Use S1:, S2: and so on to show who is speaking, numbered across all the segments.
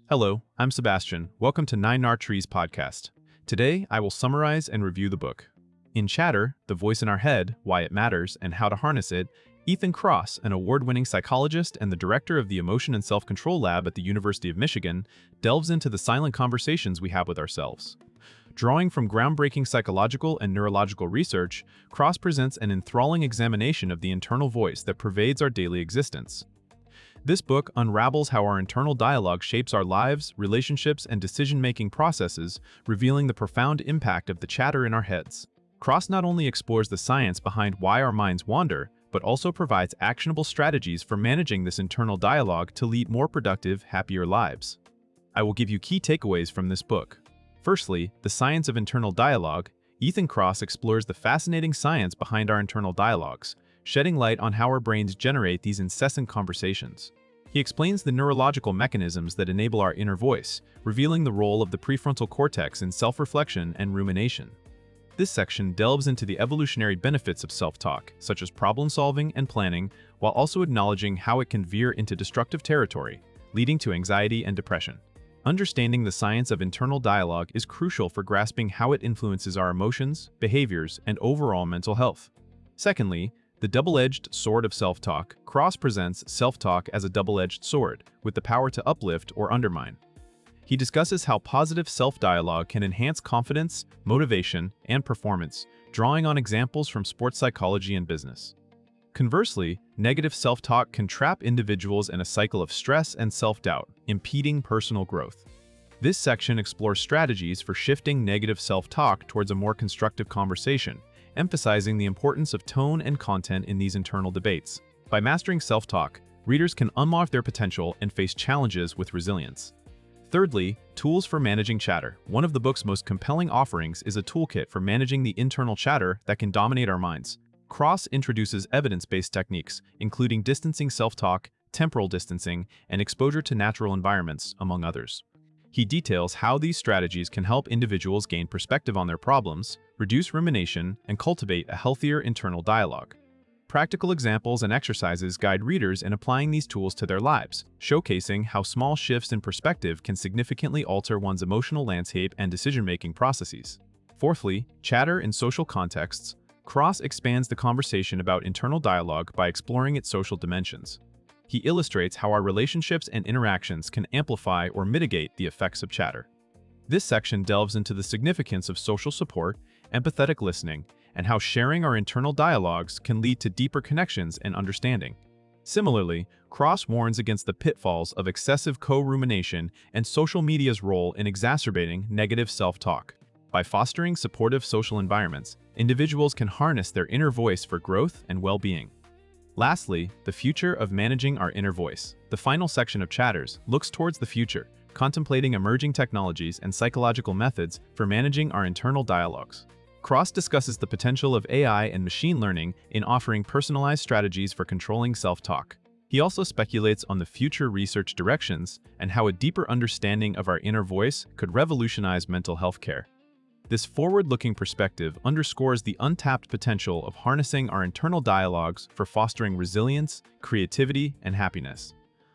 S1: Hello, I'm Sebastian. Welcome to Nine Nar Trees podcast. Today, I will summarize and review the book. In Chatter, The Voice in Our Head, Why It Matters, and How to Harness It, Ethan Kross, an award-winning psychologist and the director of the Emotion and Self-Control Lab at the University of Michigan, delves into the silent conversations we have with ourselves. Drawing from groundbreaking psychological and neurological research, Kross presents an enthralling examination of the internal voice that pervades our daily existence. This book unravels how our internal dialogue shapes our lives, relationships, and decision-making processes, revealing the profound impact of the chatter in our heads. Kross not only explores the science behind why our minds wander, but also provides actionable strategies for managing this internal dialogue to lead more productive, happier lives. I will give you key takeaways from this book. Firstly, the science of internal dialogue. Ethan Kross explores the fascinating science behind our internal dialogues, shedding light on how our brains generate these incessant conversations. He explains the neurological mechanisms that enable our inner voice, revealing the role of the prefrontal cortex in self-reflection and rumination. This section delves into the evolutionary benefits of self-talk, such as problem-solving and planning, while also acknowledging how it can veer into destructive territory, leading to anxiety and depression. Understanding the science of internal dialogue is crucial for grasping how it influences our emotions, behaviors, and overall mental health. Secondly, the double-edged sword of self-talk. Kross presents self-talk as a double-edged sword, with the power to uplift or undermine. He discusses how positive self-dialogue can enhance confidence, motivation, and performance, drawing on examples from sports psychology and business. Conversely, negative self-talk can trap individuals in a cycle of stress and self-doubt, impeding personal growth. This section explores strategies for shifting negative self-talk towards a more constructive conversation, emphasizing the importance of tone and content in these internal debates. By mastering self-talk, readers can unlock their potential and face challenges with resilience. Thirdly, tools for managing chatter. One of the book's most compelling offerings is a toolkit for managing the internal chatter that can dominate our minds. Kross introduces evidence-based techniques, including distancing self-talk, temporal distancing, and exposure to natural environments, among others. He details how these strategies can help individuals gain perspective on their problems, reduce rumination, and cultivate a healthier internal dialogue. Practical examples and exercises guide readers in applying these tools to their lives, showcasing how small shifts in perspective can significantly alter one's emotional landscape and decision-making processes. Fourthly, chatter in social contexts. Kross expands the conversation about internal dialogue by exploring its social dimensions. He illustrates how our relationships and interactions can amplify or mitigate the effects of chatter. This section delves into the significance of social support, empathetic listening, and how sharing our internal dialogues can lead to deeper connections and understanding. Similarly, Kross warns against the pitfalls of excessive co-rumination and social media's role in exacerbating negative self-talk. By fostering supportive social environments, individuals can harness their inner voice for growth and well-being. Lastly, the future of managing our inner voice. The final section of Chatters looks towards the future, contemplating emerging technologies and psychological methods for managing our internal dialogues. Kross discusses the potential of AI and machine learning in offering personalized strategies for controlling self-talk. He also speculates on the future research directions and how a deeper understanding of our inner voice could revolutionize mental health care. This forward-looking perspective underscores the untapped potential of harnessing our internal dialogues for fostering resilience, creativity, and happiness.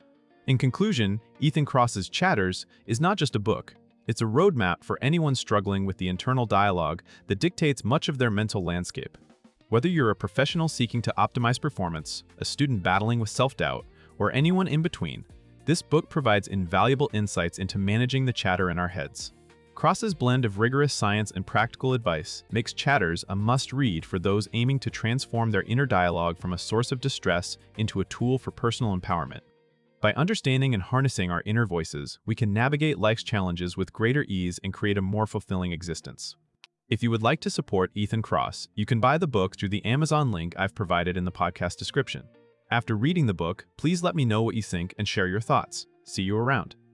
S1: In conclusion, Ethan Kross's Chatters is not just a book. It's a roadmap for anyone struggling with the internal dialogue that dictates much of their mental landscape. Whether you're a professional seeking to optimize performance, a student battling with self-doubt, or anyone in between, this book provides invaluable insights into managing the chatter in our heads. Kross's blend of rigorous science and practical advice makes Chatters a must-read for those aiming to transform their inner dialogue from a source of distress into a tool for personal empowerment. By understanding and harnessing our inner voices, we can navigate life's challenges with greater ease and create a more fulfilling existence. If you would like to support Ethan Kross, you can buy the book through the Amazon link I've provided in the podcast description. After reading the book, please let me know what you think and share your thoughts. See you around.